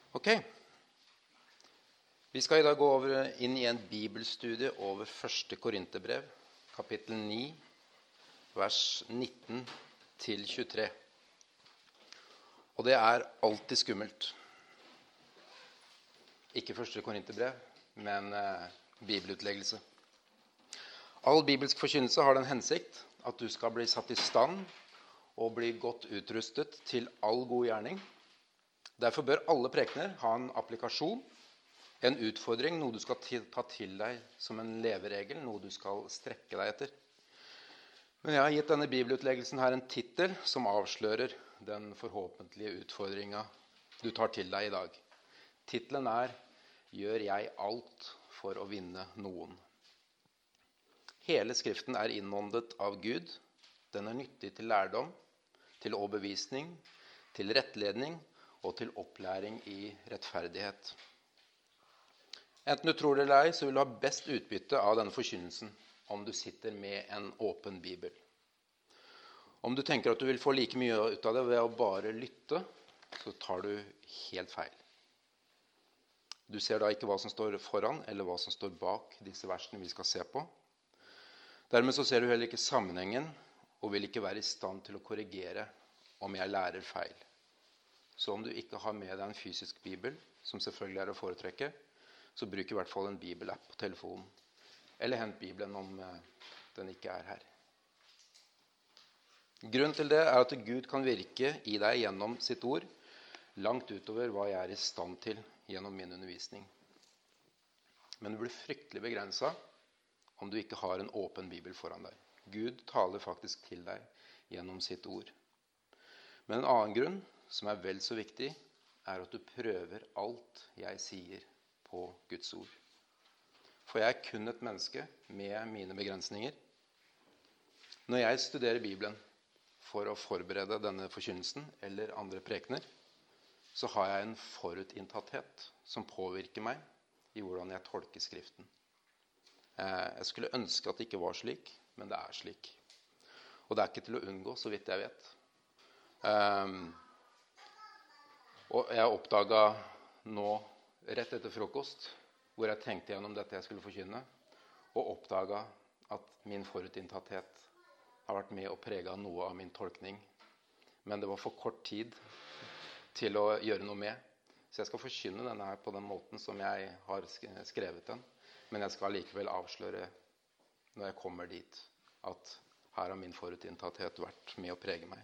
Ok, vi skal i dag gå inn i en bibelstudie over 1. Korinterbrev, kapittel 9, vers 19 til 23. Og det er alltid skummelt. Ikke 1. Korinterbrev, men bibelutleggelse. All bibelsk forkynnelse har den hensikt at du skal bli satt i stand og bli godt utrustet til all god gjerning. Derfor bør alle prekener ha en applikasjon, en utfordring, noe du skal ta til deg som en leveregel, noe du skal strekke deg etter. Men jeg har gitt denne bibelutleggelsen her en titel som avslører den forhåpentlige utfordringen du tar til deg i dag. Titelen er «Gjør jeg alt for å vinne noen?» Hele skriften er innåndet av Gud. Den er nyttig til lærdom, til overbevisning, til rettledning og til opplæring i rettferdighet. Enten du tror det eller ei, så vil du ha best utbytte av denne forkynnelsen om du sitter med en åpen bibel. Om du tenker at du vil få like mye ut av det ved å bare lytte, så tar du helt feil. Du ser da ikke hva som står foran eller hva som står bak disse versene vi skal se på. Dermed så ser du heller ikke sammenhengen og vil ikke være i stand til å korrigere om jeg lærer feil. Så om du ikke har med deg en fysisk bibel, som selvfølgelig er å foretrekke, så bruk i hvert fall en bibelapp på telefonen. Eller hent Bibelen om den ikke er her. Grunnen til det er at Gud kan virke i deg gjennom sitt ord, langt utover hva jeg er i stand til gjennom min undervisning. Men du blir fryktelig begrenset om du ikke har en åpen bibel foran deg. Gud taler faktisk til deg gjennom sitt ord. Men en annen grunn, som er vel så viktig, er at du prøver alt jeg sier på Guds ord. For jeg er kun et menneske med mine begrensninger. Når jeg studerer Bibelen for å forberede denne forkynnelsen eller andre prekener, så har jeg en forutinntatthet som påvirker meg i hvordan jeg tolker skriften. Jeg skulle ønske at det ikke var slik, men det er slik. Og det er ikke til å unngå, så vidt jeg vet. Og jeg oppdaget nå, rett etter frokost, hvor jeg tenkte gjennom dette jeg skulle forkynne, og oppdaget at min forutinntatthet har vært med og preget noe av min tolkning. Men det var for kort tid til å gjøre noe med. Så jeg skal forkynne denne her på den måten som jeg har skrevet den. Men jeg skal likevel avsløre, når jeg kommer dit, at her har min forutinntatthet vært med å prege meg.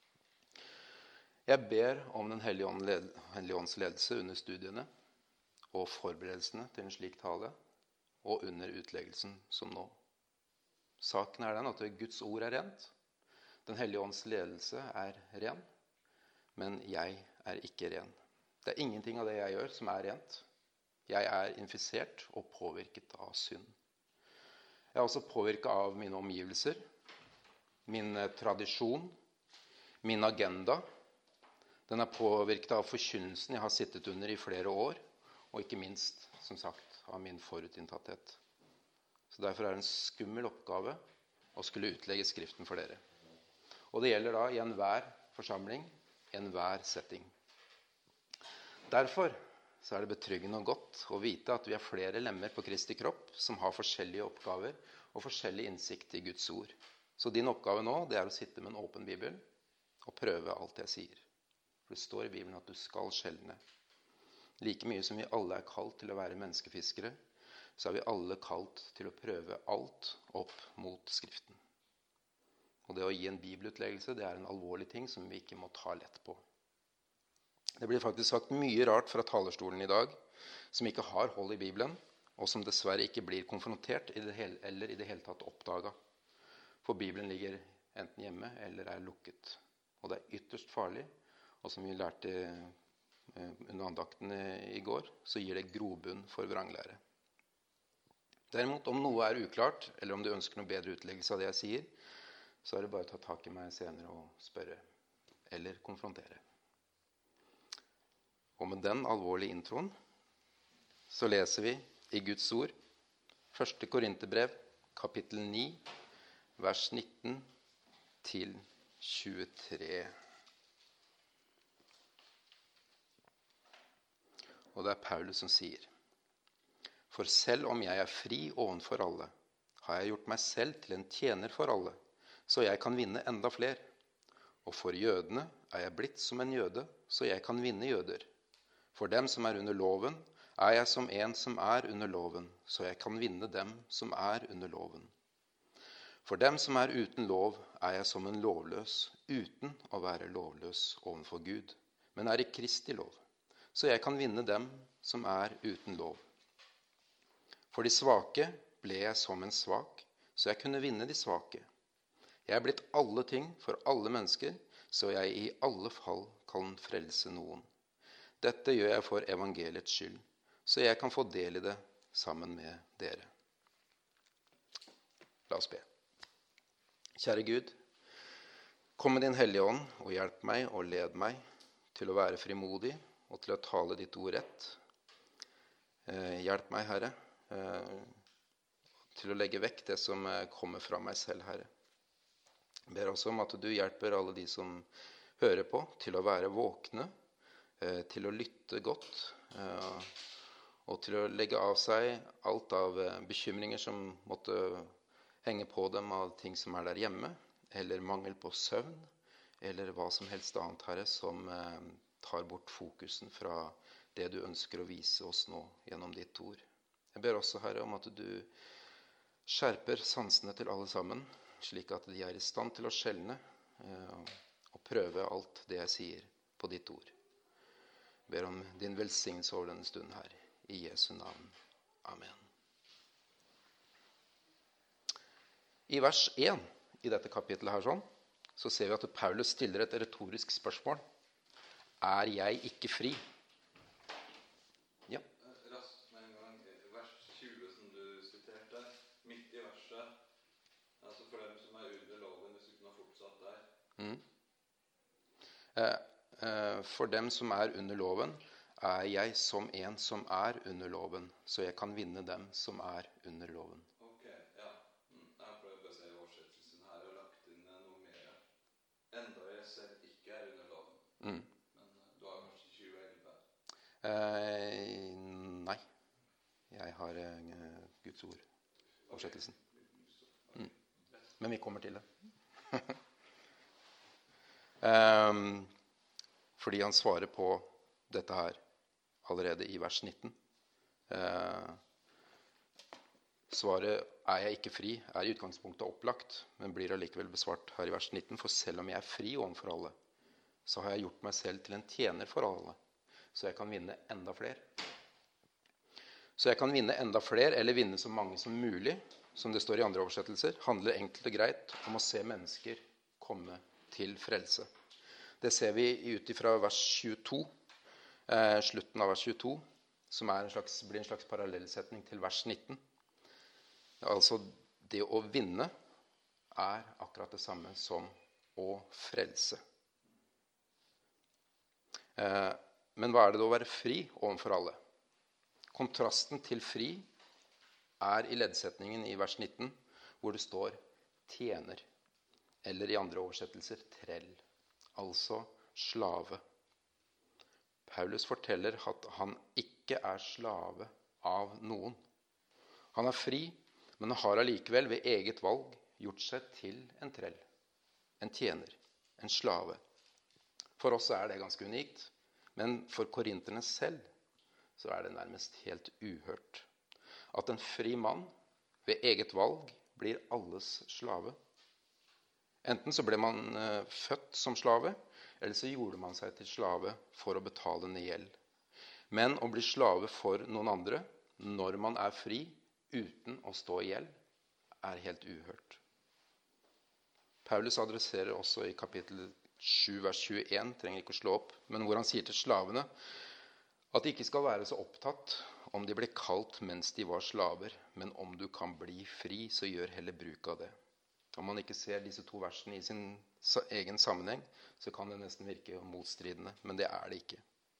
Jeg ber om den hellige ånds ledelse under studiene og forberedelsene til en slik tale, og under utleggelsen som nå. Saken er den at Guds ord er rent. Den hellige ånds ledelse er ren, men jeg er ikke ren. Det er ingenting av det jeg gjør som er rent. Jeg er infisert og påvirket av synd. Jeg er også påvirket av mine omgivelser, min tradisjon, min agenda. Den er påvirket av forkynnelsen jeg har sittet under i flere år, og ikke minst, som sagt, av min forutinntatthet. Så derfor er det en skummel oppgave å skulle utlegge skriften for dere. Og det gjelder da i enhver forsamling, i enhver setting. Derfor så er det betryggende og godt å vite at vi er flere lemmer på Kristi kropp som har forskjellige oppgaver og forskjellig innsikt i Guds ord. Så din oppgave nå, det er å sitte med en åpen bibel og prøve alt jeg sier. For det står i Bibelen at du skal skjelne. Like mye som vi alle er kalt til å være menneskefiskere, så er vi alle kalt til å prøve alt opp mot Skriften. Og det å gi en bibelutleggelse, det er en alvorlig ting som vi ikke må ta lett på. Det blir faktisk sagt mye rart fra talerstolen i dag, som ikke har hold i Bibelen, og som dessverre ikke blir konfrontert eller i det hele tatt oppdaget. For Bibelen ligger enten hjemme eller er lukket. Og det er ytterst farlig, og som vi lærte under andakten i går, så gir det grobunn for vranglære. Derimot, om noe er uklart, eller om du ønsker noe bedre utleggelse av det jeg sier, så er det bare å ta tak i meg senere og spørre, eller konfrontere. Og med den alvorlige introen så leser vi i Guds ord 1. Korinterbrev, kapittel 9, vers 19 til 23. og det er Paulus som sier: For selv om jeg er fri ovenfor alle, har jeg gjort meg selv til en tjener for alle, så jeg kan vinne enda flere. Og for jødene er jeg blitt som en jøde, så jeg kan vinne jøder. For dem som er under loven, er jeg som en som er under loven, så jeg kan vinne dem som er under loven. For dem som er uten lov, er jeg som en lovløs, uten å være lovløs ovenfor Gud, men er i Kristi lov, så jeg kan vinne dem som er uten lov. For de svake ble jeg som en svak, så jeg kunne vinne de svake. Jeg er blitt alle ting for alle mennesker, så jeg i alle fall kan frelse noen. Dette gjør jeg for evangeliets skyld, så jeg kan få del i det sammen med dere. La oss be. Kjære Gud, kom med din hellige ånd og hjelp meg og led meg til å være frimodig og til å tale ditt ord rett. Hjelp meg, Herre, til å legge vekk det som kommer fra meg selv, Herre. Jeg ber også om at du hjelper alle de som hører på, til å være våkne, til å lytte godt, og til å legge av seg alt av bekymringer som måtte henge på dem av ting som er der hjemme, eller mangel på søvn, eller hva som helst annet, Herre, som tar bort fokusen fra det du ønsker å vise oss nå gjennom ditt ord. Jeg ber også, Herre, om at du skjerper sansene til alle sammen, slik at de er i stand til å skjelne og prøve alt det jeg sier på ditt ord. Jeg ber om din velsignelse over denne stunden her, i Jesu navn. Amen. I vers 1 i dette kapittelet her så ser vi at Paulus stiller et retorisk spørsmål. Er jeg ikke fri? Ja. Raskt med en gang. Vers 20 som du siterte, midt i verset, altså for dem som er under loven, hvis du kunne ha fortsatt der. For dem som er under loven, er jeg som en som er under loven, så jeg kan vinne dem som er under loven. Ok, ja. Jeg prøver å se oversettelsen her og lagt inn noe mer. Enda jeg selv ikke er under loven. Men du har kanskje 2011? Nei. Jeg har Guds ord, oversettelsen. Men vi kommer til det. Fordi han svarer på dette her allerede i vers 19. Svaret er jeg ikke fri er i utgangspunktet opplagt, men blir allikevel besvart her i vers 19. For selv om jeg er fri overfor alle, så har jeg gjort meg selv til en tjener for alle, så jeg kan vinne enda flere. Så jeg kan vinne enda flere, eller vinne så mange som mulig, som det står i andre oversettelser, handler enkelt og greit om å se mennesker komme til frelse. Det ser vi ut ifra vers 22, slutten av vers 22, som blir en slags parallellsetning til vers 19. Altså, det å vinne er akkurat det samme som å frelse. Men hva er det da å være fri overfor alle? Kontrasten til fri er i leddsetningen i vers 19, hvor det står tjener, eller i andre oversettelser trell, altså slave. Paulus forteller at han ikke er slave av noen. Han er fri, men han har allikevel ved eget valg gjort seg til en trell, en tjener, en slave. For oss er det ganske unikt, men for korinterne selv så er det nærmest helt uhørt. At en fri mann ved eget valg blir alles slave. Enten så ble man født som slave, eller så gjorde man seg til slave for å betale ned gjeld. Men å bli slave for noen andre når man er fri uten å stå i gjeld, er helt uhørt. Paulus adresserer også i kapittel 7, vers 21, trenger ikke å slå opp, men hvor han sier til slavene at de ikke skal være så opptatt om de ble kalt mens de var slaver, men om du kan bli fri, så gjør heller bruk av det. Om man ikke ser disse to versene i sin egen sammenheng, så kan det nesten virke motstridende, men det er det ikke.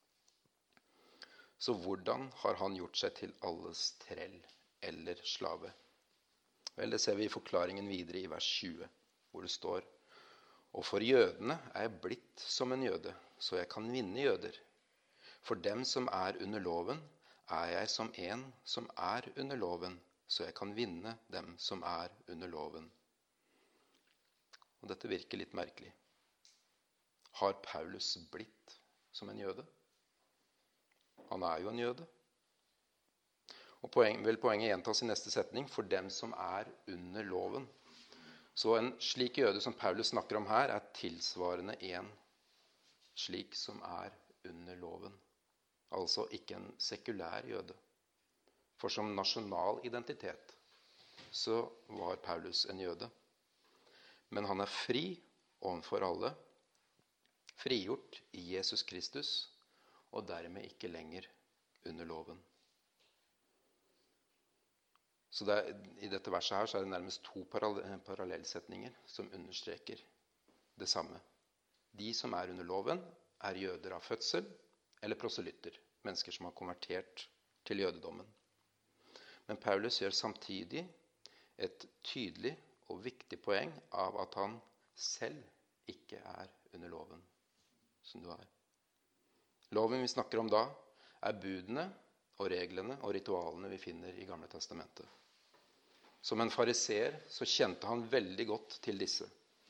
Så hvordan har han gjort seg til alles trell eller slave? Vel, det ser vi i forklaringen videre i vers 20, hvor det står: Og for jødene er jeg blitt som en jøde, så jeg kan vinne jøder. For dem som er under loven, er jeg som en som er under loven, så jeg kan vinne dem som er under loven. Og dette virker litt merkelig. Har Paulus blitt som en jøde? Han er jo en jøde. Og poenget gjentas i neste setning, for dem som er under loven. Så en slik jøde som Paulus snakker om her, er tilsvarende en slik som er under loven. Altså ikke en sekulær jøde. For som nasjonal identitet så var Paulus en jøde. Men han er fri overfor alle, frigjort i Jesus Kristus, og dermed ikke lenger under loven. Så i dette verset her så er det nærmest to parallellsetninger som understreker det samme. De som er under loven, er jøder av fødsel eller proselytter, mennesker som har konvertert til jødedommen. Men Paulus gjør samtidig et tydelig og viktig poeng av at han selv ikke er under loven, som du er. Loven vi snakker om da, er budene og reglene og ritualene vi finner i Gamle Testamentet. Som en fariseer så kjente han veldig godt til disse.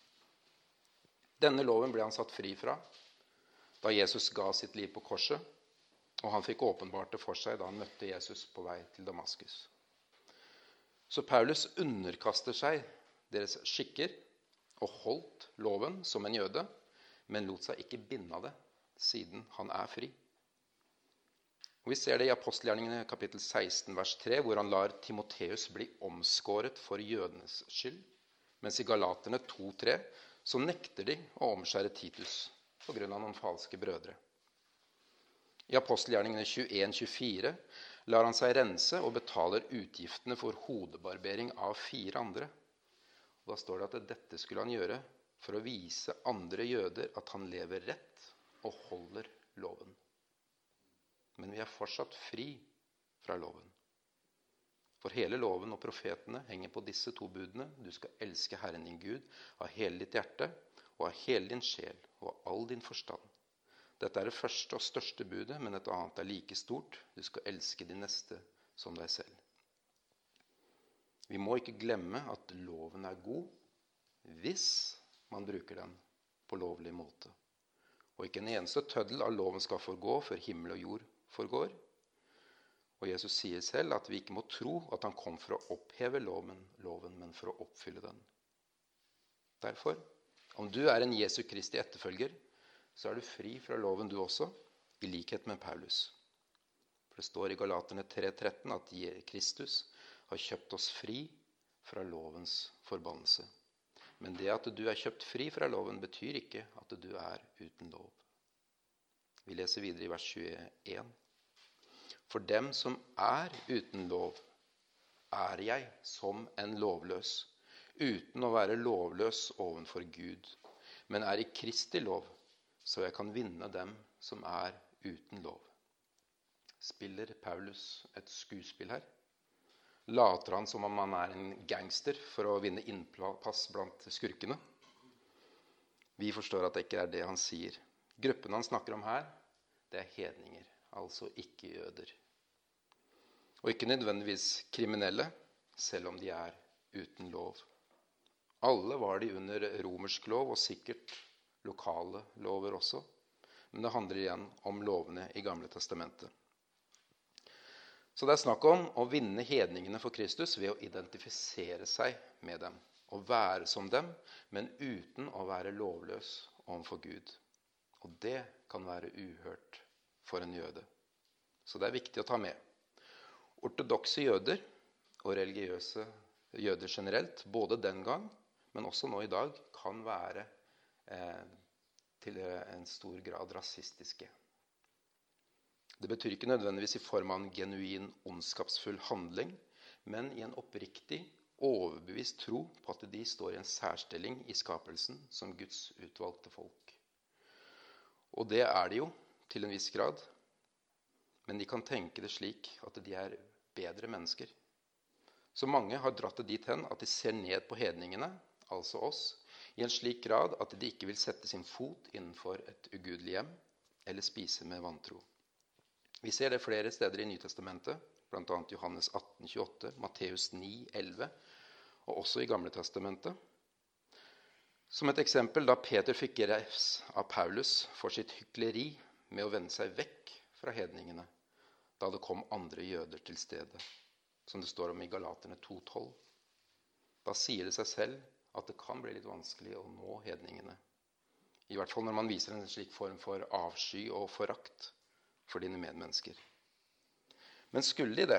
Denne loven ble han satt fri fra da Jesus ga sitt liv på korset, og han fikk åpenbart det for seg da han møtte Jesus på vei til Damaskus. Så Paulus underkaster seg deres skikker og holdt loven som en jøde, men lot seg ikke binde av det, siden han er fri. Og vi ser det i Apostelgjerningene kapittel 16, vers 3, hvor han lar Timotheus bli omskåret for jødenes skyld, mens i Galaterne 2,3 så nekter de å omskjære Titus på grunn av noen falske brødre. I Apostelgjerningene 21-24 lar han seg rense og betaler utgiftene for hodebarbering av 4 andre. Og da står det at dette skulle han gjøre for å vise andre jøder at han lever rett og holder loven. Men vi er fortsatt fri fra loven. For hele loven og profetene henger på disse 2 budene. Du skal elske Herren din Gud av hele ditt hjerte og av hele din sjel og av all din forstand. Dette er det første og største budet, men et annet er like stort. Du skal elske din neste som deg selv. Vi må ikke glemme at loven er god hvis man bruker den på lovlig måte. Og ikke en eneste tøddel av loven skal forgå før himmel og jord forgår. Og Jesus sier selv at vi ikke må tro at han kom for å oppheve loven, men for å oppfylle den. Derfor, om du er en Jesu Kristi etterfølger, så er du fri fra loven du også, i likhet med Paulus. For det står i Galaterne 3,13 at Kristus har kjøpt oss fri fra lovens forbannelse. Men det at du er kjøpt fri fra loven betyr ikke at du er uten lov. Vi leser videre i vers 21. For dem som er uten lov, er jeg som en lovløs, uten å være lovløs ovenfor Gud, men er i Kristi lov, så jeg kan vinne dem som er uten lov. Spiller Paulus et skuespill her? Later han som om han er en gangster for å vinne innpass blant skurkene? Vi forstår at det ikke er det han sier. Gruppen han snakker om her, det er hedninger, altså ikke jøder. Og ikke nødvendigvis kriminelle, selv om de er uten lov. Alle var de under romersk lov, og sikkert lokale lover også. Men det handler igjen om lovene i Gamle Testamentet. Så det er snakk om å vinne hedningene for Kristus ved å identifisere seg med dem. Å være som dem, men uten å være lovløs overfor Gud. Og det kan være uhørt for en jøde. Så det er viktig å ta med. Ortodokse jøder og religiøse jøder generelt, både den gang, men også nå i dag, kan være til en stor grad rasistiske. Det betyr ikke nødvendigvis i form av en genuin ondskapsfull handling, men i en oppriktig, overbevist tro på at de står i en særstilling i skapelsen som Guds utvalgte folk. Og det er de jo til en viss grad, men de kan tenke det slik at de er bedre mennesker. Så mange har dratt det dit hen at de ser ned på hedningene, altså oss, i en slik grad at de ikke vil sette sin fot innenfor et ugudelig hjem eller spise med vantro. Vi ser det flere steder i Nytestamentet, blant annet Johannes 18,28, Matteus 9,11, og også i Gamle Testamentet. Som et eksempel da Peter fikk refs av Paulus for sitt hykleri med å vende seg vekk fra hedningene, da det kom andre jøder til stedet, som det står om i Galaterne 2,12. Da sier det seg selv at det kan bli litt vanskelig å nå hedningene. I hvert fall når man viser en slik form for avsky og forakt for dine medmennesker. Men skulle de det?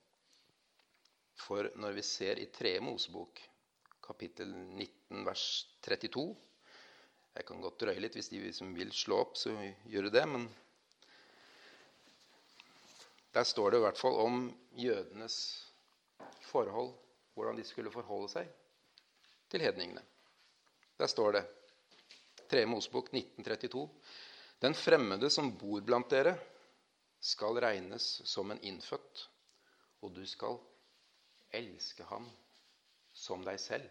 For når vi ser i 3. Mosebok, kapittel 19, vers 32, jeg kan godt drøye litt hvis de som vil slå opp, så gjør det, men der står det i hvert fall om jødenes forhold, hvordan de skulle forholde seg til hedningene. Der står det, 3. Mosebok 1932, den fremmede som bor blant dere skal regnes som en innfødt, og du skal elske ham som deg selv.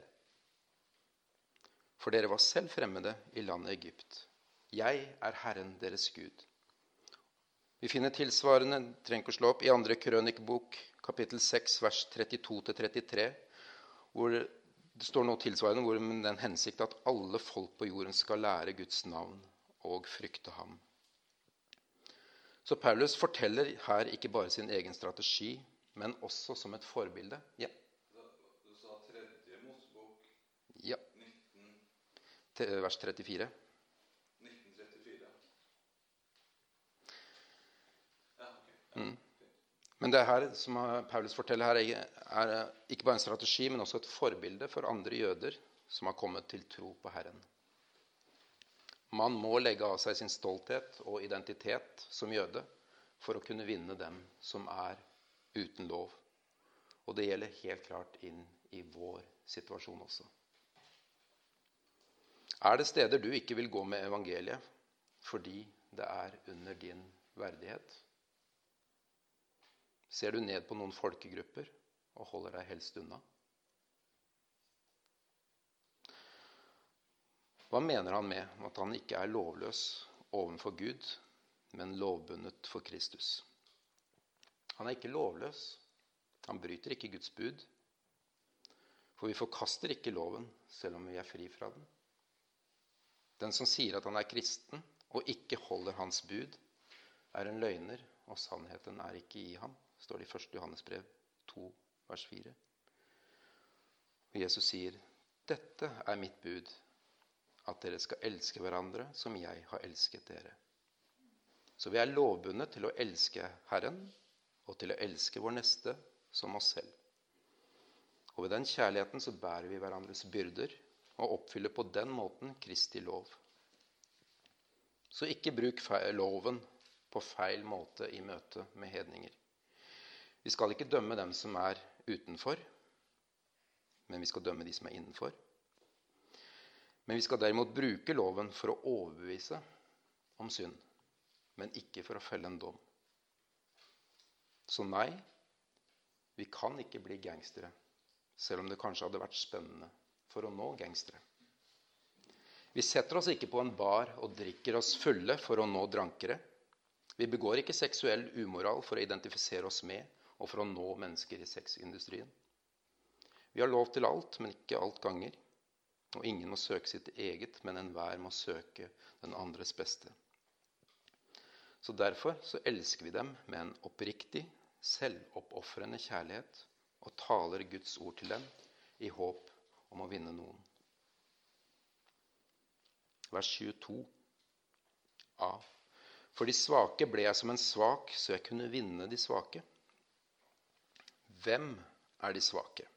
For dere var selv fremmede i landet Egypt. Jeg er Herren deres Gud. Vi finner tilsvarende, trenger ikke å slå opp, i 2. Krønikebok, kapittel 6, vers 32-33, hvor det står noe tilsvarende, hvor med den hensikt at alle folk på jorden skal lære Guds navn og frykte ham. Så Paulus forteller her ikke bare sin egen strategi, men også som et forbilde. Ja. Du sa 3. Mosebok Ja. 19, vers 34. 1934. Ja, ok. Men det her som Paulus forteller her, er ikke bare en strategi, men også et forbilde for andre jøder som har kommet til tro på Herren. Man må legge av seg sin stolthet og identitet som jøde for å kunne vinne dem som er uten lov. Og det gjelder helt klart inn i vår situasjon også. Er det steder du ikke vil gå med evangeliet fordi det er under din verdighet? Ser du ned på noen folkegrupper og holder deg helst unna? Hva mener han med at han ikke er lovløs ovenfor Gud, men lovbundet for Kristus? Han er ikke lovløs. Han bryter ikke Guds bud. For vi forkaster ikke loven, selv om vi er fri fra den. Den som sier at han er kristen og ikke holder hans bud, er en løgner, og sannheten er ikke i ham, står det i 1. Johannes brev 2, vers 4. Og Jesus sier, dette er mitt bud, at dere skal elske hverandre som jeg har elsket dere. Så vi er lovbundet til å elske Herren, og til å elske vår neste som oss selv. Og ved den kjærligheten så bærer vi hverandres byrder, og oppfyller på den måten Kristi lov. Så ikke bruk loven på feil måte i møte med hedninger. Vi skal ikke dømme dem som er utenfor, men vi skal dømme de som er innenfor. Men vi skal derimot bruke loven for å overbevise om synd, men ikke for å felle en dom. Så nei, vi kan ikke bli gangstere, selv om det kanskje hadde vært spennende for å nå gangstere. Vi setter oss ikke på en bar og drikker oss fulle for å nå drankere. Vi begår ikke seksuell umoral for å identifisere oss med og for å nå mennesker i sexindustrien. Vi har lov til alt, men ikke alt ganger. Og ingen må søke sitt eget, men enhver må søke den andres beste. Så derfor så elsker vi dem med en oppriktig, selvoppofrende kjærlighet og taler Guds ord til dem i håp om å vinne noen. Vers 22a. For de svake ble jeg som en svak, så jeg kunne vinne de svake. Hvem er de svake?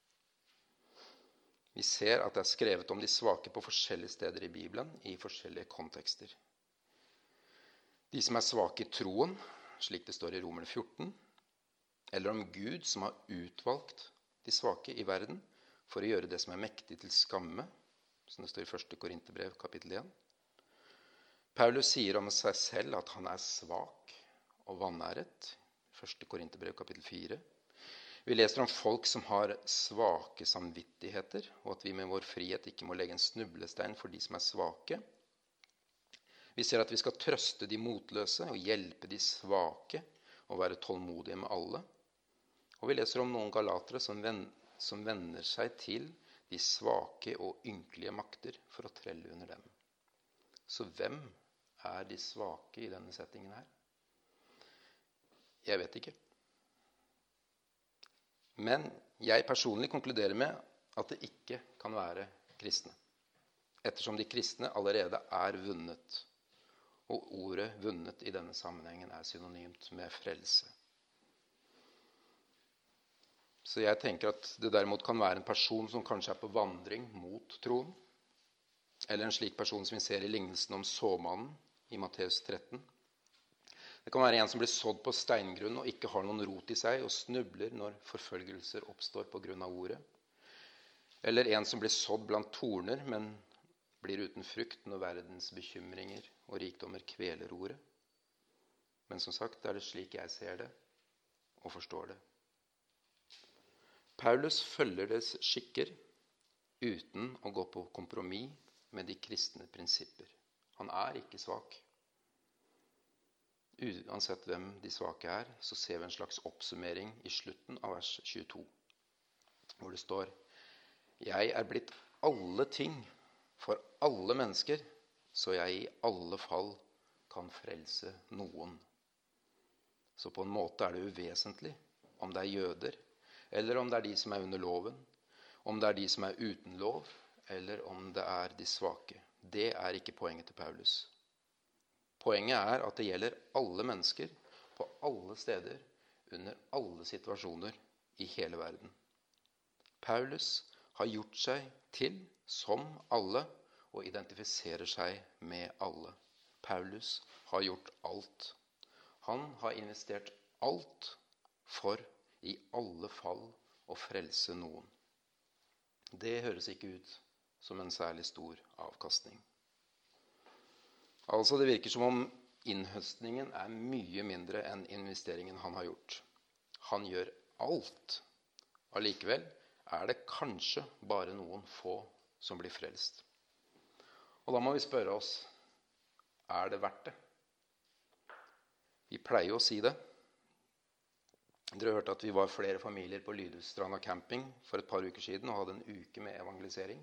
Vi ser at det er skrevet om de svake på forskjellige steder i Bibelen, i forskjellige kontekster. De som er svake i troen, slik det står i Romerne 14, eller om Gud som har utvalgt de svake i verden for å gjøre det som er mektig til skamme, som det står i 1. Korinterbrev kapittel 1. Paulus sier om seg selv at han er svak og vanæret, 1. Korinterbrev kapittel 4. Vi leser om folk som har svake samvittigheter, og at vi med vår frihet ikke må legge en snublestein for de som er svake. Vi ser at vi skal trøste de motløse og hjelpe de svake og være tålmodige med alle. Og vi leser om noen galatere som vender seg til de svake og ynkelige makter for å trelle under dem. Så hvem er de svake i denne settingen her? Jeg vet ikke. Men jeg personlig konkluderer med at det ikke kan være kristne, ettersom de kristne allerede er vunnet, og ordet vunnet i denne sammenhengen er synonymt med frelse. Så jeg tenker at det derimot kan være en person som kanskje er på vandring mot troen, eller en slik person som vi ser i lignelsen om såmannen i Matteus 13. Det kan være en som blir sådd på steingrunn og ikke har noen rot i seg og snubler når forfølgelser oppstår på grunn av ordet. Eller en som blir sådd blant torner, men blir uten frukt når verdens bekymringer og rikdommer kveler ordet. Men som sagt er det slik jeg ser det og forstår det. Paulus følger dets skikker uten å gå på kompromiss med de kristne prinsipper. Han er ikke svak. Uansett hvem de svake er, så ser vi en slags oppsummering i slutten av vers 22, hvor det står: Jeg er blitt alle ting for alle mennesker, så jeg i alle fall kan frelse noen. Så på en måte er det uvesentlig om det er jøder, eller om det er de som er under loven, om det er de som er uten lov, eller om det er de svake. Det er ikke poenget til Paulus. Poenget er at det gjelder alle mennesker, på alle steder, under alle situasjoner i hele verden. Paulus har gjort seg til som alle og identifiserer seg med alle. Paulus har gjort alt. Han har investert alt for i alle fall å frelse noen. Det høres ikke ut som en særlig stor avkastning. Altså det virker som om innhøstningen er mye mindre enn investeringen han har gjort. Han gjør alt. Allikevel er det kanskje bare noen få som blir frelst. Og da må vi spørre oss, er det verdt det? Vi pleier å si det. Dere hørte at vi var flere familier på Lydhusstranda camping for et par uker siden og hadde en uke med evangelisering.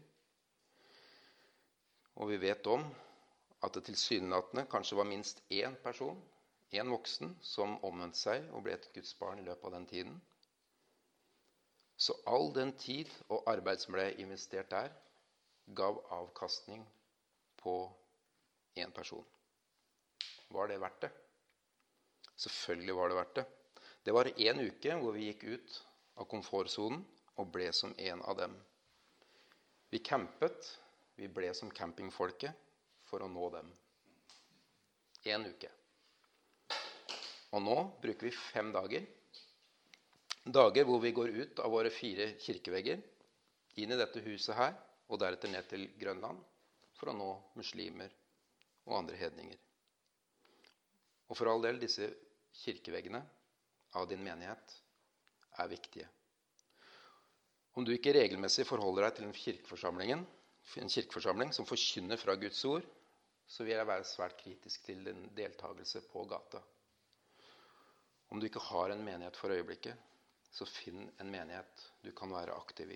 Og vi vet om at det tilsynelatende kanskje var minst én person, én voksen, som omvendte seg og ble et Guds barn i løpet av den tiden. Så all den tid og arbeid som ble investert der, gav avkastning på én person. Var det verdt det? Selvfølgelig var det verdt det. Det var en uke hvor vi gikk ut av komfortsonen og ble som en av dem. Vi campet, vi ble som campingfolket for å nå dem. En uke. Og nå bruker vi 5 dager. Dager hvor vi går ut av våre 4 kirkevegger, inn i dette huset her, og deretter ned til Grønland, for å nå muslimer og andre hedninger. Og for all del, disse kirkeveggene av din menighet er viktige. Om du ikke regelmessig forholder deg til en kirkeforsamling som forkynner fra Guds ord, så vil jeg være svært kritisk til din deltakelse på gata. Om du ikke har en menighet for øyeblikket, så finn en menighet du kan være aktiv i.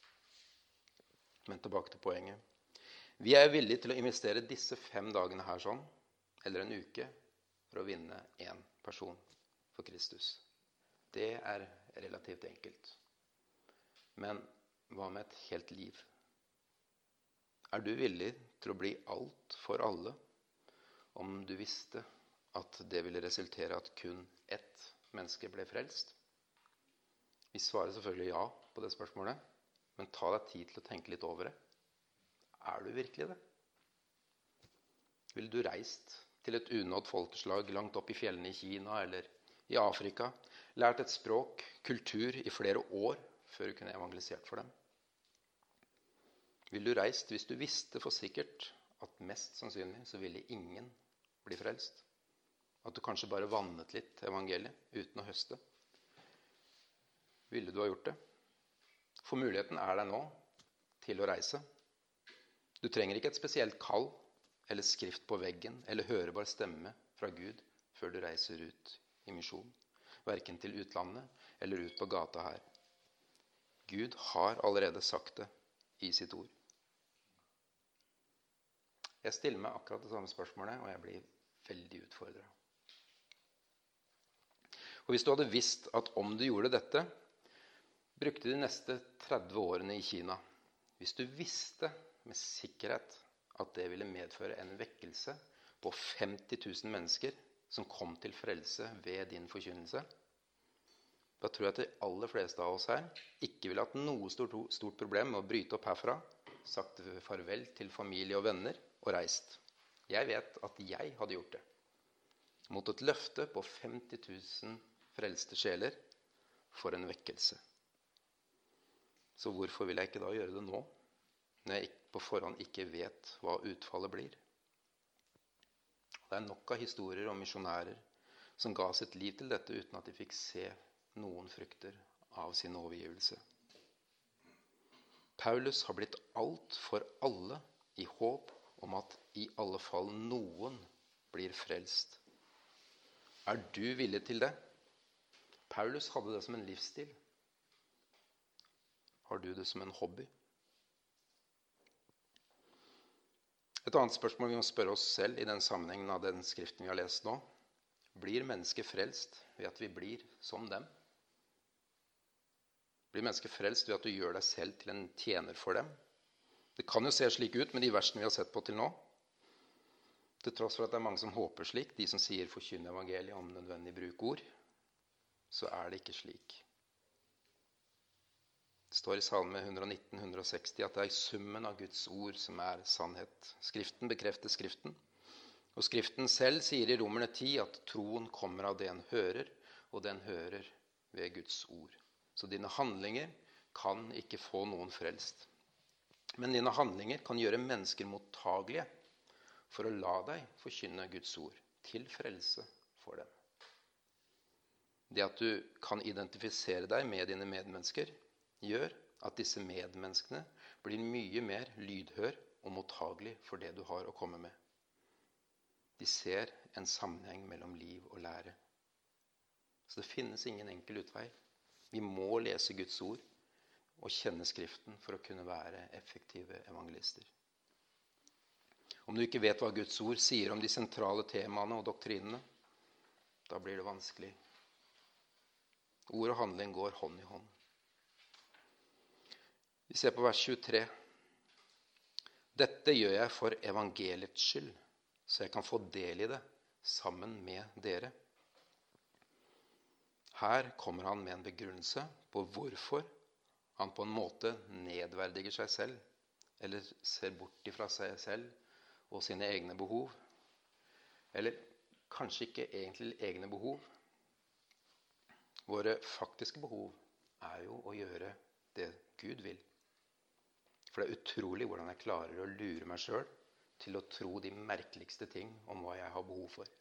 Men tilbake til poenget. Vi er villige til å investere disse 5 dagene her sånn, eller en uke, for å vinne en person for Kristus. Det er relativt enkelt. Men hva med et helt liv? Er du villig til å bli alt for alle, om du visste at det ville resultere at kun ett menneske ble frelst? Vi svarer selvfølgelig ja på det spørsmålet, men ta deg tid til å tenke litt over det. Er du virkelig det? Ville du reist til et unådd folkeslag langt opp i fjellene i Kina eller i Afrika, lært et språk, kultur i flere år før du kunne evangelisert for dem? Ville du reist hvis du visste for sikkert at mest sannsynlig så ville ingen bli frelst? At du kanskje bare vannet litt evangeliet uten å høste? Ville du ha gjort det? For muligheten er der nå til å reise. Du trenger ikke et spesielt kall eller skrift på veggen eller hørebar stemme fra Gud før du reiser ut i misjon. hverken til utlandet eller ut på gata her. Gud har allerede sagt det i sitt ord. Jeg stiller meg akkurat det samme spørsmålet, og jeg blir veldig utfordret. Og hvis du hadde visst at om du gjorde dette, brukte de neste 30 årene i Kina. Hvis du visste med sikkerhet at det ville medføre en vekkelse på 50 000 mennesker som kom til frelse ved din forkynnelse, da tror jeg at de aller fleste av oss her ikke ville hatt noe stort problem med å bryte opp herfra, sagt farvel til familie og venner og reist. Jeg vet at jeg hadde gjort det. Mot et løfte på 50 000 frelste sjeler for en vekkelse. Så hvorfor vil jeg ikke da gjøre det nå, når jeg på forhånd ikke vet hva utfallet blir? Det er nok av historier om misjonærer som ga sitt liv til dette uten at de fikk se noen frukter av sin overgivelse. Paulus har blitt alt for alle i håp om at i alle fall noen blir frelst. Er du villig til det? Paulus hadde det som en livsstil. Har du det som en hobby? Et annet spørsmål vi må spørre oss selv i den sammenhengen av den skriften vi har lest nå. Blir mennesket frelst ved at vi blir som dem? Blir mennesket frelst ved at du gjør deg selv til en tjener for dem? Det kan jo se slik ut med de versene vi har sett på til nå. Til tross for at det er mange som håper slik, de som sier forkynne evangeliet om nødvendig bruk ord, så er det ikke slik. Det står i Salme 119-160 at det er summen av Guds ord som er sannhet. Skriften bekrefter Skriften. Og Skriften selv sier i Romerne 10 at troen kommer av det en hører, og den hører ved Guds ord. Så dine handlinger kan ikke få noen frelst. Men dine handlinger kan gjøre mennesker mottagelige for å la deg forkynne Guds ord til frelse for dem. Det at du kan identifisere deg med dine medmennesker, gjør at disse medmenneskene blir mye mer lydhør og mottagelig for det du har å komme med. De ser en sammenheng mellom liv og lære. Så det finnes ingen enkel utvei. Vi må lese Guds ord og kjenne Skriften for å kunne være effektive evangelister. Om du ikke vet hva Guds ord sier om de sentrale temaene og doktrinene, da blir det vanskelig. Ord og handling går hånd i hånd. Vi ser på vers 23. Dette gjør jeg for evangeliets skyld, så jeg kan få del i det sammen med dere. Her kommer han med en begrunnelse på hvorfor han på en måte nedverdiger seg selv, eller ser bort ifra seg selv og sine egne behov. Eller kanskje ikke egentlig egne behov. Våre faktiske behov er jo å gjøre det Gud vil. For det er utrolig hvordan jeg klarer å lure meg selv til å tro de merkeligste ting om hva jeg har behov for.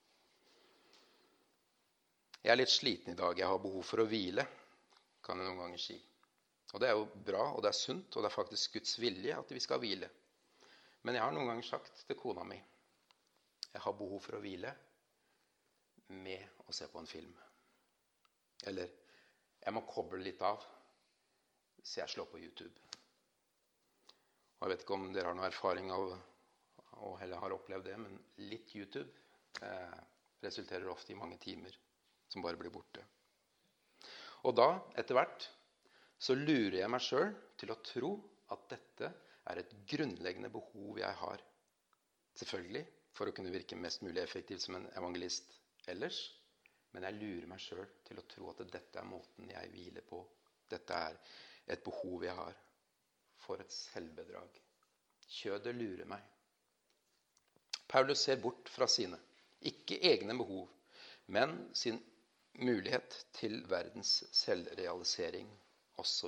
Jeg er litt sliten i dag, jeg har behov for å hvile, kan jeg noen ganger si. Og det er jo bra, og det er sunt, og det er faktisk Guds vilje at vi skal hvile. Men jeg har noen ganger sagt til kona mi, jeg har behov for å hvile med å se på en film. Eller, jeg må koble litt av, så jeg slår på YouTube. Og jeg vet ikke om dere har noe erfaring av, og heller har opplevd det, men litt YouTube resulterer ofte i mange timer som bare blir borte. Og da, etter hvert, så lurer jeg meg selv til å tro at dette er et grunnleggende behov jeg har. Selvfølgelig, for å kunne virke mest mulig effektivt som en evangelist ellers, men jeg lurer meg selv til å tro at dette er måten jeg hviler på. Dette er et behov jeg har. For et selvbedrag. Kjødet lurer meg. Paulus ser bort fra sine, ikke egne behov, men sin mulighet til verdens selvrealisering osv.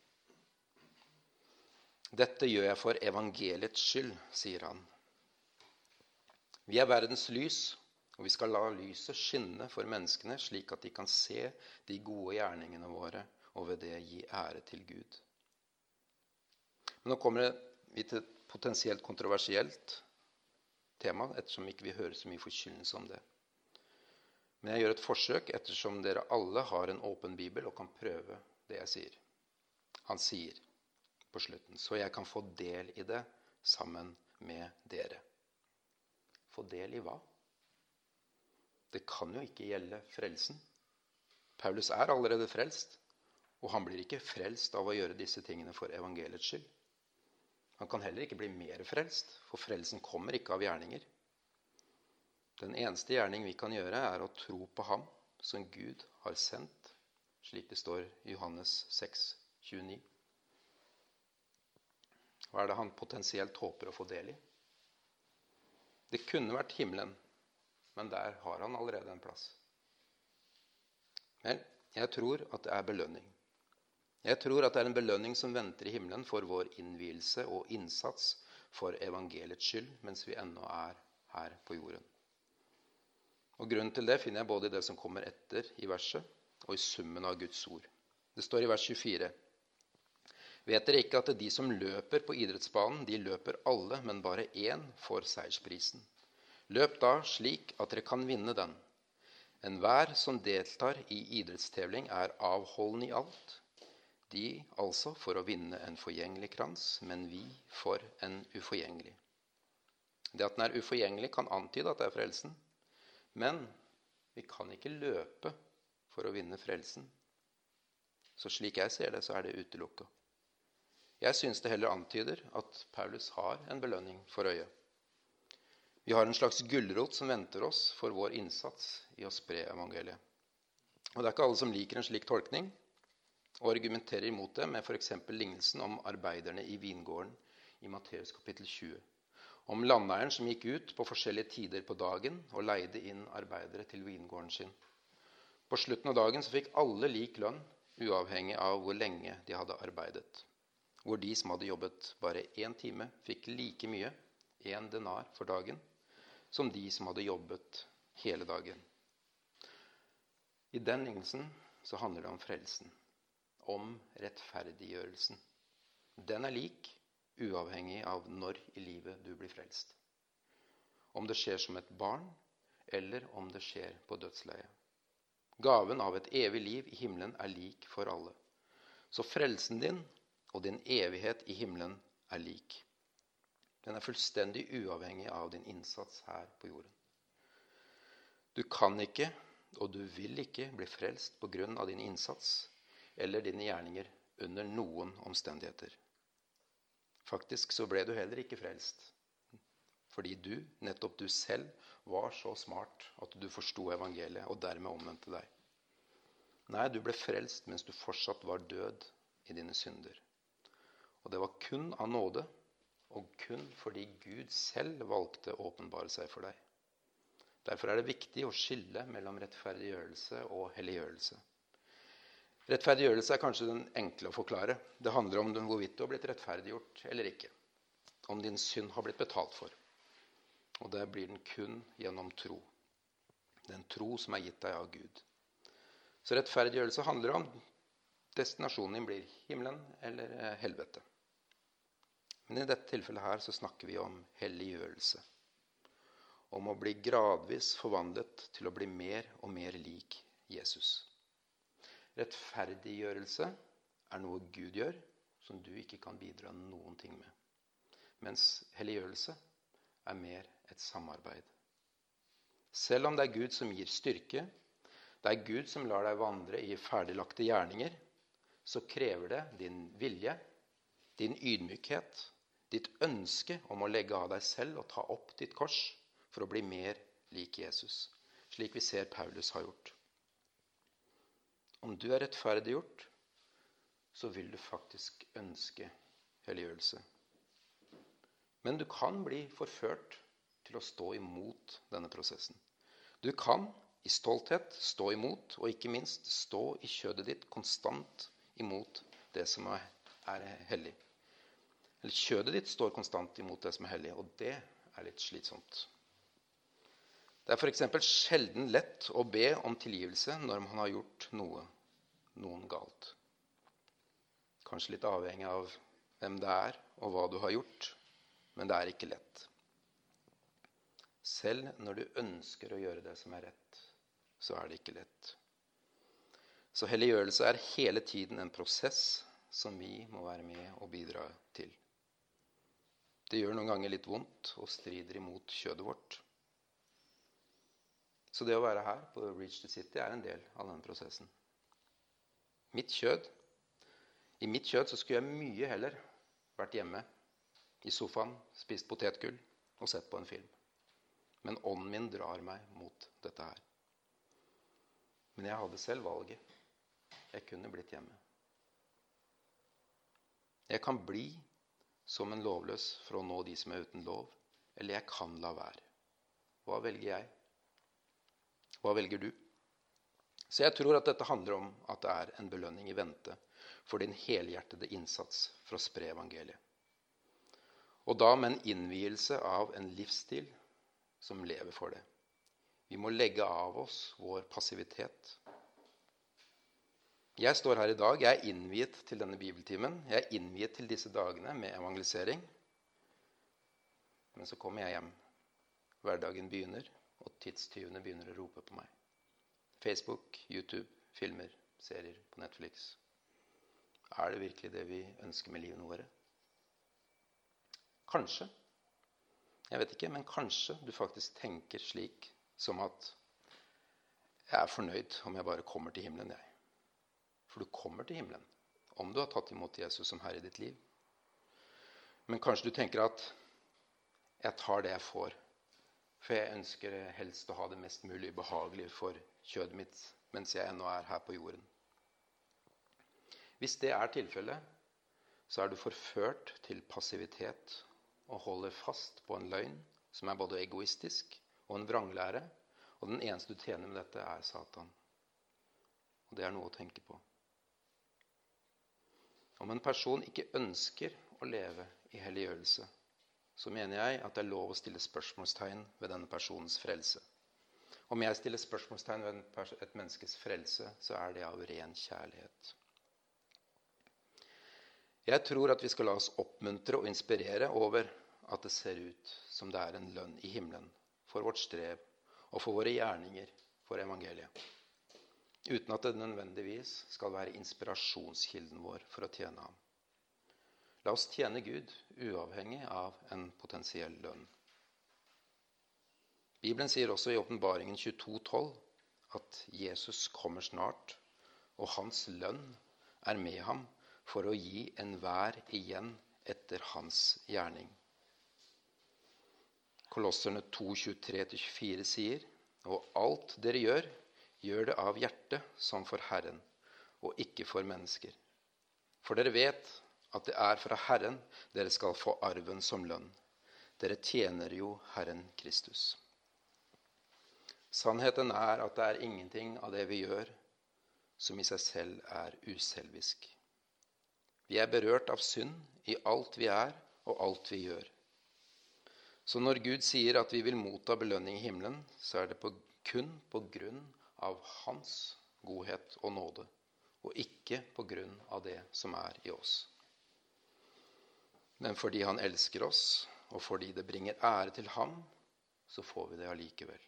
Dette gjør jeg for evangeliets skyld, sier han. Vi er verdens lys, og vi skal la lyset skinne for menneskene slik at de kan se de gode gjerningene våre og ved det gi ære til Gud. Men nå kommer vi til et potensielt kontroversielt tema, ettersom ikke vi hører så mye forkynnelse om det. Men jeg gjør et forsøk ettersom dere alle har en åpen bibel og kan prøve det jeg sier. Han sier på slutten, så jeg kan få del i det sammen med dere. Få del i hva? Det kan jo ikke gjelde frelsen. Paulus er allerede frelst, og han blir ikke frelst av å gjøre disse tingene for evangeliets skyld. Han kan heller ikke bli mer frelst, for frelsen kommer ikke av gjerninger. Den eneste gjerning vi kan gjøre er å tro på ham som Gud har sendt, slik det står i Johannes 6,29. Hva er det han potensielt håper å få del i? Det kunne vært himmelen, men der har han allerede en plass. Vel, jeg tror at det er belønning. Jeg tror at det er en belønning som venter i himmelen for vår innvielse og innsats for evangeliets skyld, mens vi ennå er her på jorden. Og grunnen til det finner jeg både i det som kommer etter i verset, og i summen av Guds ord. Det står i vers 24. Vet dere ikke at de som løper på idrettsbanen, de løper alle, men bare én får seiersprisen. Løp da slik at dere kan vinne den. Enhver som deltar i idrettstevling er avholden i alt. De altså for å vinne en forgjengelig krans, men vi for en uforgjengelig. Det at den er uforgjengelig kan antyde at det er frelsen, men vi kan ikke løpe for å vinne frelsen. Så slik jeg ser det, så er det utelukket. Jeg synes det heller antyder at Paulus har en belønning for øyet. Vi har en slags gulrot som venter oss for vår innsats i å spre evangeliet. Og det er ikke alle som liker en slik tolkning, og argumenterer imot det med for eksempel lignelsen om arbeiderne i vingården i Matteus kapittel 20. Om landeieren som gikk ut på forskjellige tider på dagen og leide inn arbeidere til vingården sin. På slutten av dagen så fikk alle lik lønn, uavhengig av hvor lenge de hadde arbeidet. Hvor de som hadde jobbet bare 1 time, fikk like mye, 1 denar for dagen, som de som hadde jobbet hele dagen. I den lignelsen så handler det om frelsen, om rettferdiggjørelsen. Den er lik, uavhengig av når i livet du blir frelst. Om det skjer som et barn, eller om det skjer på dødsleiet. Gaven av et evig liv i himmelen er lik for alle. Så frelsen din og din evighet i himmelen er lik. Den er fullstendig uavhengig av din innsats her på jorden. Du kan ikke, og du vil ikke bli frelst på grunn av din innsats eller dine gjerninger under noen omstendigheter. Faktisk så ble du heller ikke frelst, fordi du, nettopp du selv, var så smart at du forstod evangeliet og dermed omvendte deg. Nei, du ble frelst mens du fortsatt var død i dine synder. Og det var kun av nåde, og kun fordi Gud selv valgte å åpenbare seg for deg. Derfor er det viktig å skille mellom rettferdiggjørelse og helliggjørelse. Rettferdiggjørelse er kanskje den enkle å forklare. Det handler om hvorvidt du har blitt rettferdiggjort eller ikke. Om din synd har blitt betalt for. Og det blir den kun gjennom tro. Den tro som er gitt deg av Gud. Så rettferdiggjørelse handler om destinasjonen din blir himmelen eller helvete. Men i dette tilfellet her så snakker vi om helliggjørelse. Om å bli gradvis forvandlet til å bli mer og mer lik Jesus. Rettferdiggjørelse er noe Gud gjør, som du ikke kan bidra noen ting med. Mens helliggjørelse er mer et samarbeid. Selv om det er Gud som gir styrke, det er Gud som lar deg vandre i ferdiglagte gjerninger, så krever det din vilje, din ydmykhet, ditt ønske om å legge av deg selv og ta opp ditt kors for å bli mer lik Jesus, slik vi ser Paulus har gjort. Om du er rettferdiggjort, så vil du faktisk ønske helliggjørelse. Men du kan bli forført til å stå imot denne prosessen. Du kan i stolthet stå imot, og ikke minst stå i kjødet ditt konstant imot det som er hellig. Eller kjødet ditt står konstant imot det som er hellig, og det er litt slitsomt. Det er for eksempel sjelden lett å be om tilgivelse når man har gjort noen galt. Kanskje litt avhengig av hvem det er og hva du har gjort, men det er ikke lett. Selv når du ønsker å gjøre det som er rett, så er det ikke lett. Så helliggjørelse er hele tiden en prosess som vi må være med og bidra til. Det gjør noen ganger litt vondt og strider imot kjødet vårt. Så det å være her på Reach the City er en del av denne prosessen. I mitt kjød så skulle jeg mye heller vært hjemme i sofaen, spist potetgull og sett på en film. Men ånden min drar meg mot dette her. Men jeg hadde selv valget. Jeg kunne blitt hjemme. Jeg kan bli som en lovløs for å nå de som er uten lov, eller jeg kan la være. Hva velger jeg? Hva velger du? Så jeg tror at dette handler om at det er en belønning i vente for din helhjertede innsats for å spre evangeliet. Og da med en innvielse av en livsstil som lever for det. Vi må legge av oss vår passivitet. Jeg står her i dag, jeg er innviet til denne bibeltimen. Jeg er innviet til disse dagene med evangelisering. Men så kommer jeg hjem. Hverdagen begynner, og tidstyvene begynner å rope på meg. Facebook, YouTube, filmer, serier på Netflix. Er det virkelig det vi ønsker med livene våre? Kanskje. Jeg vet ikke, men kanskje du faktisk tenker slik som at jeg er fornøyd om jeg bare kommer til himmelen, jeg. For du kommer til himmelen om du har tatt imot Jesus som Herre i ditt liv. Men kanskje du tenker at jeg tar det jeg får, for jeg ønsker helst å ha det mest mulig behagelig for kjødet mitt mens jeg ennå er her på jorden. Hvis det er tilfellet, så er du forført til passivitet og holder fast på en løgn som er både egoistisk og en vranglære, og den eneste du tjener med dette er Satan. Og det er noe å tenke på. Om en person ikke ønsker å leve i helliggjørelse, så mener jeg at det er lov å stille spørsmålstegn ved denne personens frelse. Om jeg stiller spørsmålstegn ved et menneskes frelse, så er det av ren kjærlighet. Jeg tror at vi skal la oss oppmuntre og inspirere over at det ser ut som det er en lønn i himmelen for vårt strev og for våre gjerninger for evangeliet. Uten at det nødvendigvis skal være inspirasjonskilden vår for å tjene ham. La oss tjene Gud uavhengig av en potensiell lønn. Bibelen sier også i Åpenbaringen 22:12 at Jesus kommer snart, og hans lønn er med ham for å gi enhver igjen etter hans gjerning. Kolosserne 2:23-24 sier, og alt dere gjør, gjør det av hjertet som for Herren, og ikke for mennesker. For dere vet at det er fra Herren dere skal få arven som lønn. Dere tjener jo Herren Kristus. Sannheten er at det er ingenting av det vi gjør som i seg selv er uselvisk. Vi er berørt av synd i alt vi er og alt vi gjør. Så når Gud sier at vi vil motta belønning i himmelen, så er det kun på grunn av hans godhet og nåde, og ikke på grunn av det som er i oss. Men fordi han elsker oss, og fordi det bringer ære til ham, så får vi det allikevel.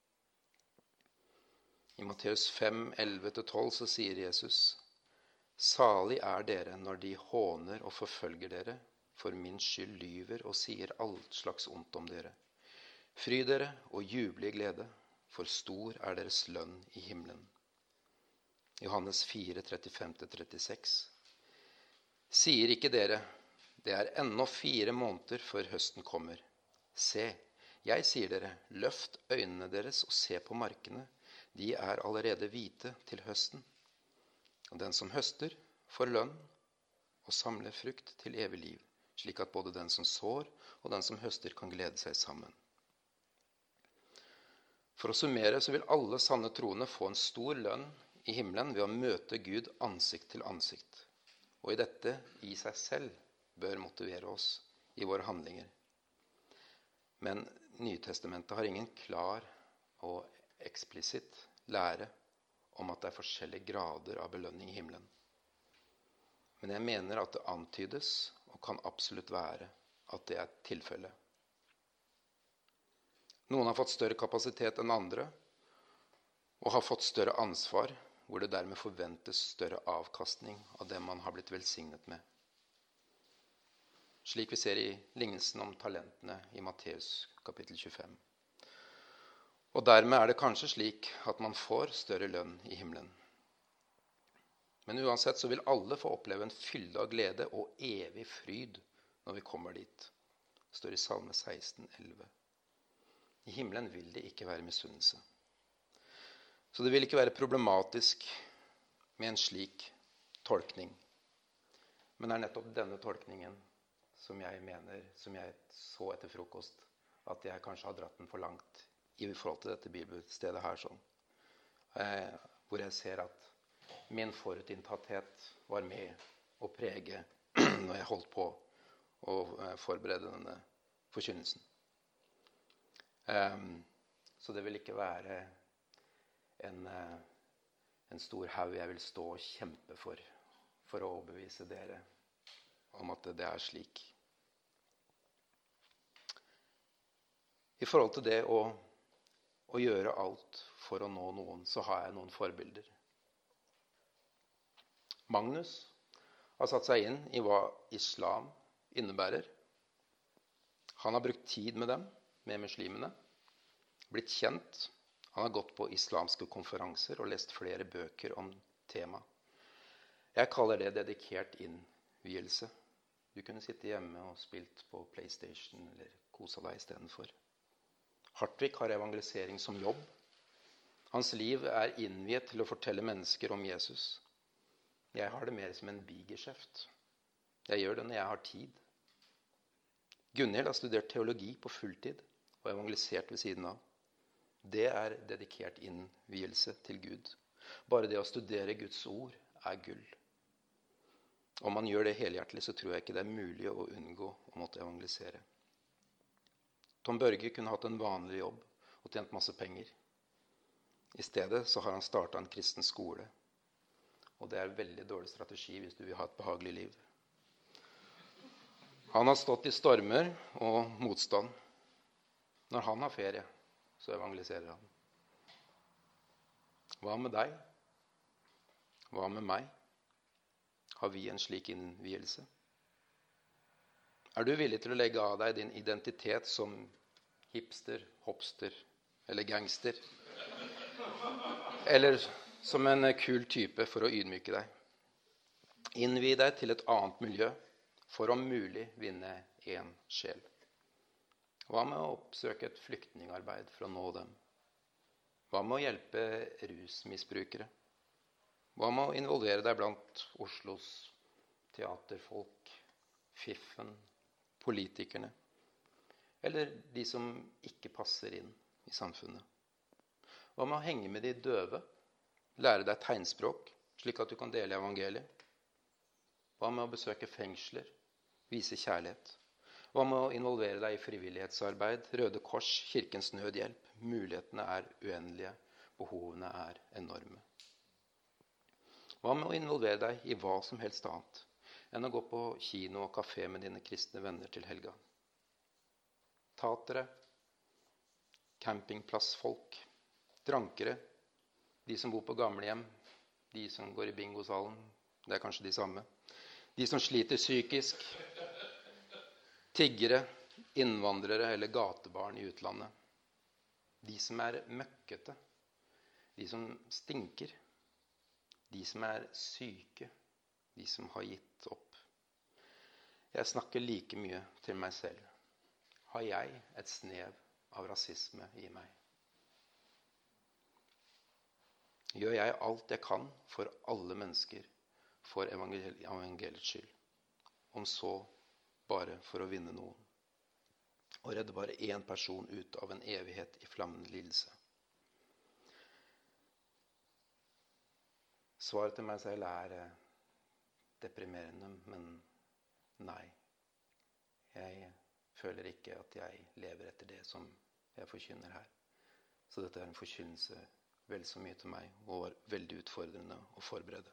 I Matteus 5:11-12 så sier Jesus, salig er dere når de håner og forfølger dere, for min skyld lyver og sier alt slags ondt om dere. Fry dere og juble i glede, for stor er deres lønn i himmelen. Johannes 4:35-36. Sier ikke dere, det er ennå 4 måneder før høsten kommer. Se, jeg sier dere, løft øynene deres og se på markene, de er allerede hvite til høsten. Og den som høster, får lønn og samler frukt til evig liv, slik at både den som sår og den som høster kan glede seg sammen. For å summere så vil alle sanne troende få en stor lønn i himmelen ved å møte Gud ansikt til ansikt. Og i dette i seg selv bør motivere oss i våre handlinger. Men Nytestamentet har ingen klar og eksplisitt lære om at det er forskjellige grader av belønning i himmelen. Men jeg mener at det antydes, og kan absolutt være, at det er tilfellet. Noen har fått større kapasitet enn andre, og har fått større ansvar, hvor det dermed forventes større avkastning av det man har blitt velsignet med. Slik vi ser i lignelsen om talentene i Matteus kapittel 25. Og dermed er det kanskje slik at man får større lønn i himmelen. Men uansett så vil alle få oppleve en fylde av glede og evig fryd når vi kommer dit. Det står i Salme 16,11. I himmelen vil det ikke være misunnelse. Så det vil ikke være problematisk med en slik tolkning. Men det er nettopp denne tolkningen som jeg mener, som jeg så etter frokost, at jeg kanskje har dratt den for langt i forhold til dette bibelstedet her sånn. Hvor jeg ser at min forutinntatthet var med å prege når jeg holdt på å forberede denne forkynnelsen. Så det vil ikke være en stor haug jeg vil stå og kjempe for å overbevise dere om at det er slik. I forhold til det å gjøre alt for å nå noen, så har jeg noen forbilder. Magnus har satt seg inn i hva islam innebærer. Han har brukt tid med dem, med muslimene, blitt kjent. Han har gått på islamske konferanser og lest flere bøker om tema. Jeg kaller det dedikert innvielse. Du kunne sitte hjemme og spilt på PlayStation eller kosa deg i stedet for. Hartvig har evangelisering som jobb. Hans liv er innviet til å fortelle mennesker om Jesus. Jeg har det mer som en bigeskjeft. Jeg gjør det når jeg har tid. Gunhild har studert teologi på fulltid og evangelisert ved siden av. Det er dedikert innvielse til Gud. Bare det å studere Guds ord er gull. Om man gjør det helhjertelig, så tror jeg ikke det er mulig å unngå å måtte evangelisere. Tom Børge kunne hatt en vanlig jobb og tjent masse penger. I stedet så har han startet en kristen skole. Og det er en veldig dårlig strategi hvis du vil ha et behagelig liv. Han har stått i stormer og motstand. Når han har ferie, så evangeliserer han. Hva med deg? Hva med meg? Har vi en slik innvielse? Er du villig til å legge av deg din identitet som hipster, hopster eller gangster? Eller som en kul type for å ydmyke deg? Innvi deg til et annet miljø for om mulig vinne en sjel. Hva med å oppsøke et flyktningarbeid for å nå dem? Hva med å hjelpe rusmisbrukere? Hva med å involvere deg blant Oslos teaterfolk, fiffen, politikerne, eller de som ikke passer inn i samfunnet? Hva med å henge med de døve, lære deg tegnspråk, slik at du kan dele evangeliet? Hva med å besøke fengsler, vise kjærlighet? Hva med å involvere deg i frivillighetsarbeid, Røde Kors, Kirkens Nødhjelp? Mulighetene er uendelige, behovene er enorme. Hva med å involvere deg i hva som helst annet enn å gå på kino og kafé med dine kristne venner til helga? Tatere, campingplassfolk, drankere, de som bor på gamlehjem, de som går i bingosalen, det er kanskje de samme. De som sliter psykisk, tiggere, innvandrere eller gatebarn i utlandet. De som er møkkete, de som stinker, de som er syke, de som har gitt opp. Jeg snakker like mye til meg selv. Har jeg et snev av rasisme i meg? Gjør jeg alt jeg kan for alle mennesker for evangeliets skyld, om så bare for å vinne noen, og redde bare én person ut av en evighet i flammende lidelse? Svaret til meg selv er deprimerende, men nei. Jeg føler ikke at jeg lever etter det som jeg forkynner her. Så dette er en forkynnelse vel så mye til meg, og var veldig utfordrende å forberede.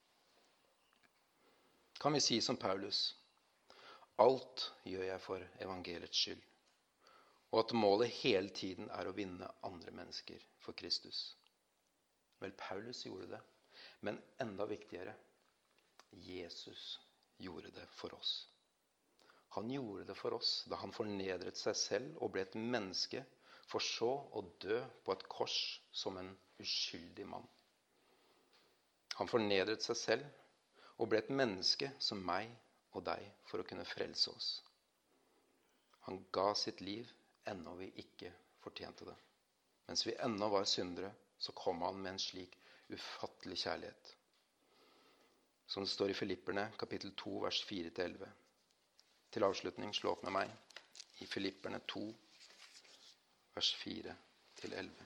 Kan vi si som Paulus: alt gjør jeg for evangeliets skyld, og at målet hele tiden er å vinne andre mennesker for Kristus. Vel, Paulus gjorde det. Men enda viktigere, Jesus gjorde det for oss. Han gjorde det for oss da han fornedret seg selv og ble et menneske, for så å dø på et kors som en uskyldig mann. Han fornedret seg selv og ble et menneske som meg og deg for å kunne frelse oss. Han ga sitt liv ennå vi ikke fortjente det. Mens vi ennå var syndere, så kom han med en slik ufattelig kjærlighet. Som det står i Filipperne, kapittel 2, vers 4-11. Til avslutning, slå opp med meg i Filipperne 2, vers 4-11.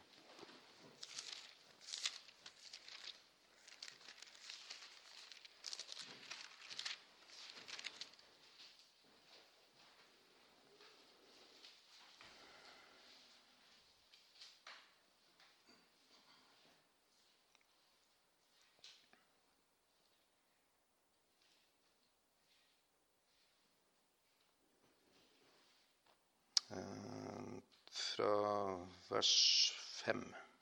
Fra vers 5.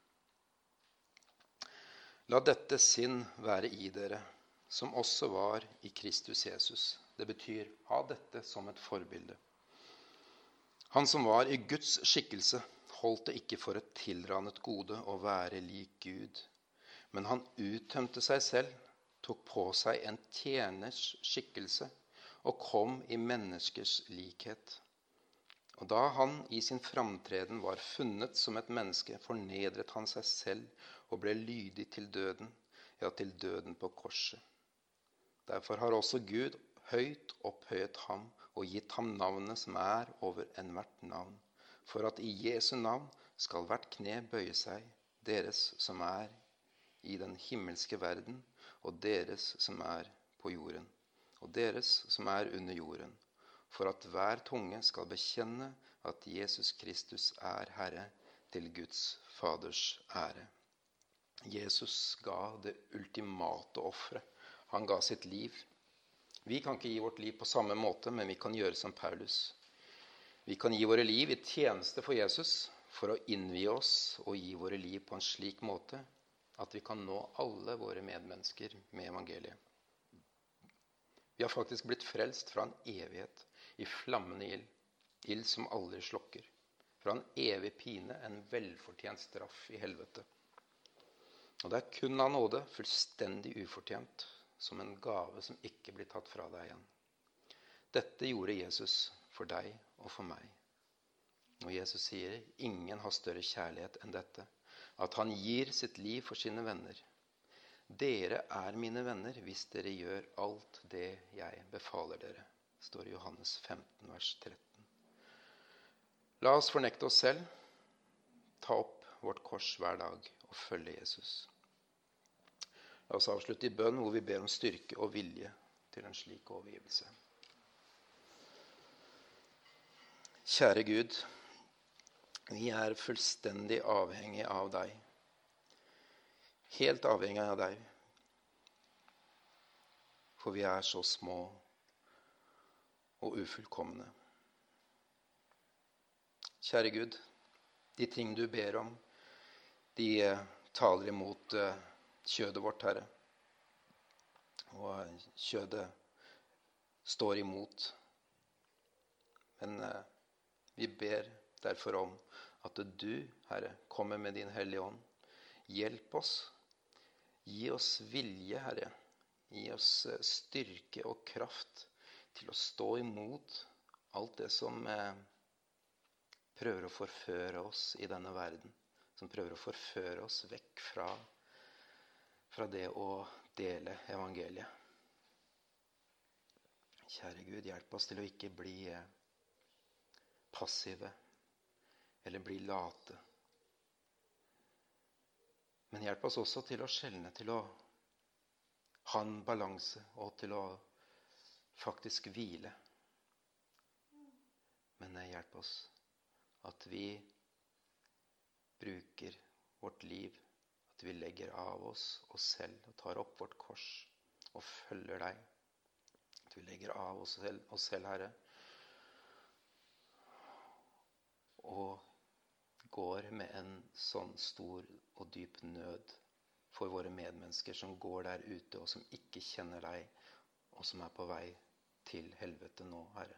La dette sinn være i dere, som også var i Kristus Jesus. Det betyr, ha dette som et forbilde. Han som var i Guds skikkelse, holdt det ikke for et tilranet gode å være lik Gud. Men han uttømte seg selv, tok på seg en tjeners skikkelse og kom i menneskers likhet. Og da han i sin framtreden var funnet som et menneske, fornedret han seg selv og ble lydig til døden, ja, til døden på korset. Derfor har også Gud høyt opphøyet ham og gitt ham navnet som er over enhvert navn, for at i Jesu navn skal hvert kne bøye seg, deres som er i den himmelske verden, og deres som er på jorden, og deres som er under jorden, for at hver tunge skal bekjenne at Jesus Kristus er Herre, til Guds Faders ære. Jesus ga det ultimate offeret. Han ga sitt liv. Vi kan ikke gi vårt liv på samme måte, men vi kan gjøre som Paulus. Vi kan gi våre liv i tjeneste for Jesus, for å innvie oss og gi våre liv på en slik måte at vi kan nå alle våre medmennesker med evangeliet. Vi har faktisk blitt frelst fra en evighet i flammende ild, ild som aldri slokker. Fra en evig pine, en velfortjent straff i helvete. Og det er kun av nåde, fullstendig ufortjent, som en gave som ikke blir tatt fra deg igjen. Dette gjorde Jesus for deg og for meg. Og Jesus sier, ingen har større kjærlighet enn dette, at han gir sitt liv for sine venner. Dere er mine venner hvis dere gjør alt det jeg befaler dere. Står i Johannes 15, vers 13. La oss fornekte oss selv, ta opp vårt kors hver dag og følge Jesus. La oss avslutte i bønn hvor vi ber om styrke og vilje til en slik overgivelse. Kjære Gud, vi er fullstendig avhengig av deg. Helt avhengig av deg. For vi er så små og ufullkomne. Kjære Gud, de ting du ber om, de taler imot kjødet vårt, Herre. Og kjødet står imot. Men vi ber derfor om at du, Herre, kommer med din Hellige Ånd. Hjelp oss. Gi oss vilje, Herre. Gi oss styrke og kraft til å stå imot alt det som prøver å forføre oss i denne verden. Som prøver å forføre oss vekk fra det å dele evangeliet. Kjære Gud, hjelp oss til å ikke bli passive eller bli late. Men hjelp oss også til å skjelne, til å ha en balanse og til å faktisk hvile. Men hjelp oss at vi bruker vårt liv, at vi legger av oss selv og tar opp vårt kors og følger deg. At vi legger av oss selv, Herre, og går med en sånn stor og dyp nød for våre medmennesker som går der ute, og som ikke kjenner deg, og som er på vei til helvete nå, Herre.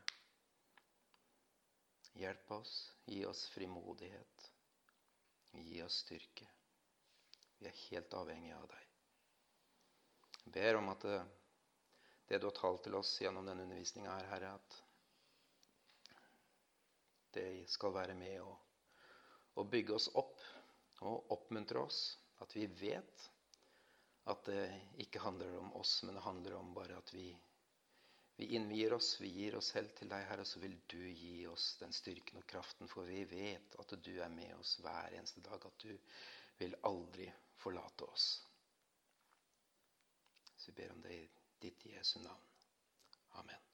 Hjelp oss, gi oss frimodighet, gi oss styrke. Vi er helt avhengige av deg. Jeg ber om at det du har talt til oss gjennom denne undervisningen her, Herre, at det skal være med å bygge oss opp og oppmuntre oss. At vi vet at det ikke handler om oss, men det handler om bare at vi innvier oss, vi gir oss selv til deg, Herre, så vil du gi oss den styrken og kraften, for vi vet at du er med oss hver eneste dag, at du vil aldri forlate oss. Så vi ber om det i ditt Jesu navn. Amen.